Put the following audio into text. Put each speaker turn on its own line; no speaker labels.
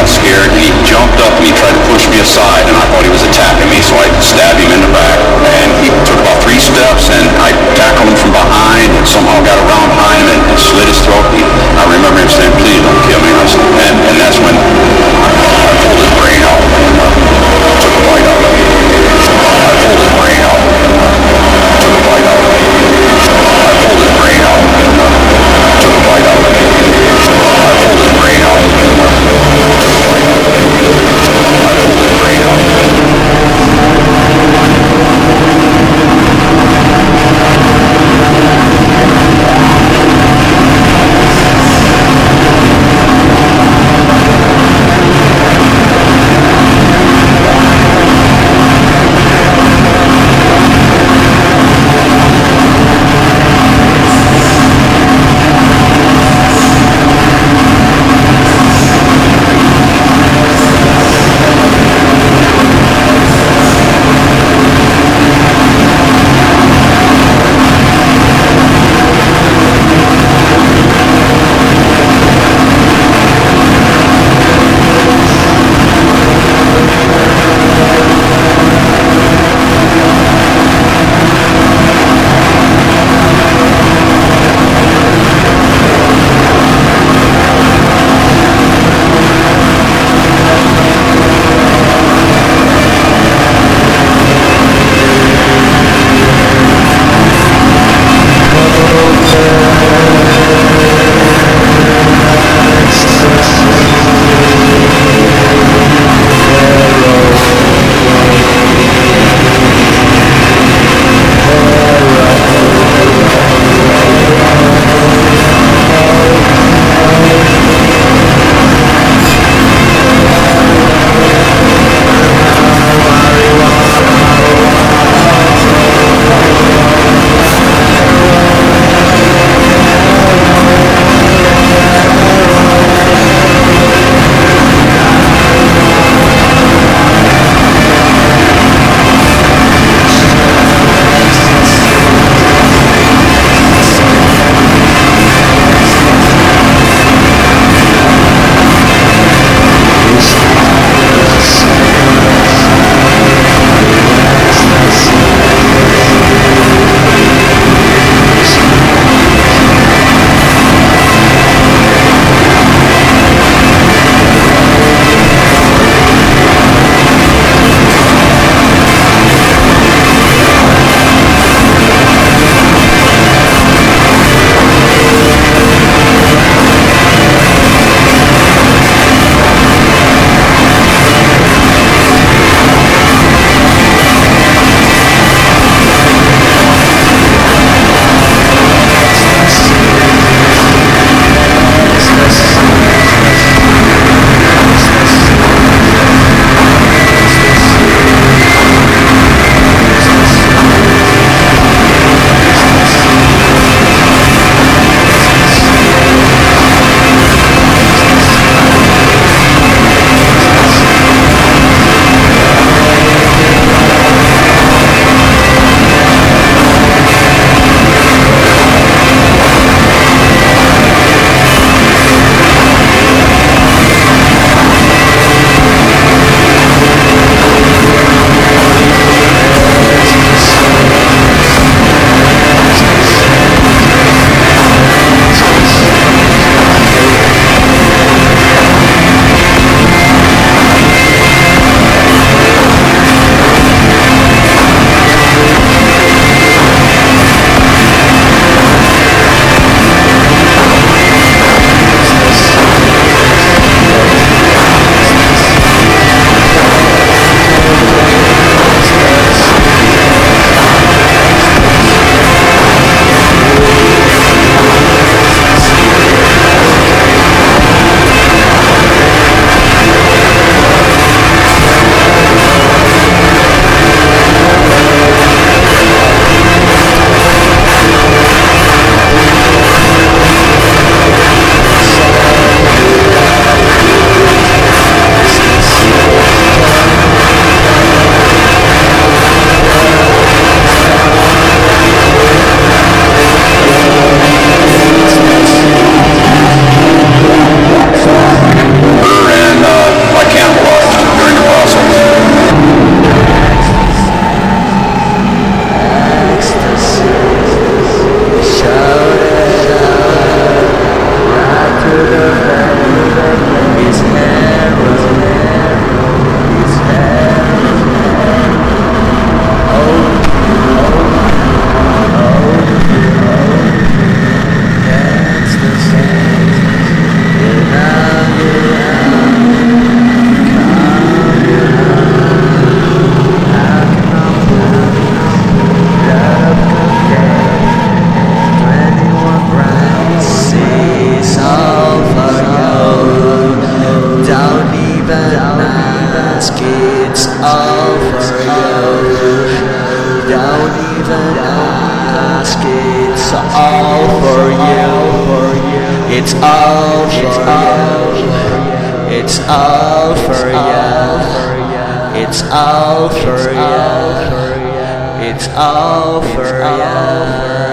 scared, and he jumped up and he tried to push me aside, and I thought he was attacking me, so I stabbed him in the back. And he took about 3 steps, and I tackled him from behind, and somehow got around behind him and slit his throat. I remember him saying, "Please don't kill me." And that's when I pulled his brain out and took a bite out of it. I pulled his brain out, took a bite out of it. I pulled his brain out, took a bite out of it. I pulled his brain out, took a bite out of it. I pulled his brain out.
ask, it's all for you. Don't even ask, it's all for you. It's all for you. It's all for you. It's all for you. It's all for you.